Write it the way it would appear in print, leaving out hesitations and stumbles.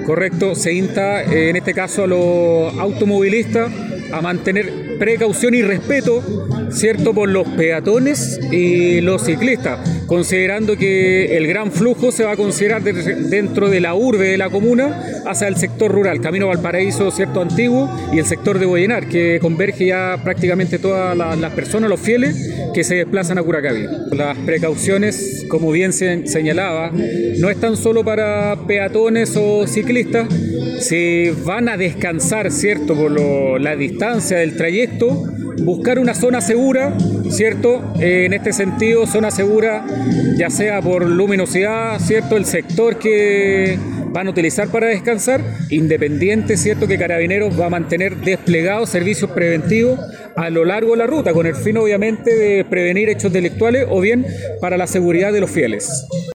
Correcto, se insta en este caso a los automovilistas a mantener precaución y respeto, ¿cierto?, por los peatones y los ciclistas, considerando que el gran flujo se va a considerar dentro de la urbe de la comuna hacia el sector rural, Camino Valparaíso, ¿cierto?, antiguo, y el sector de Boyenar, que converge ya prácticamente todas las personas, los fieles, que se desplazan a Curacaví. Las precauciones, como bien se señalaba, no están solo para peatones o ciclistas. Si van a descansar, ¿cierto?, por la distancia del trayecto, buscar una zona segura, ¿cierto? En este sentido, zona segura, ya sea por luminosidad, ¿cierto?, el sector que van a utilizar para descansar, independiente, ¿cierto?, que Carabineros va a mantener desplegados servicios preventivos a lo largo de la ruta, con el fin, obviamente, de prevenir hechos delictuales o bien para la seguridad de los fieles.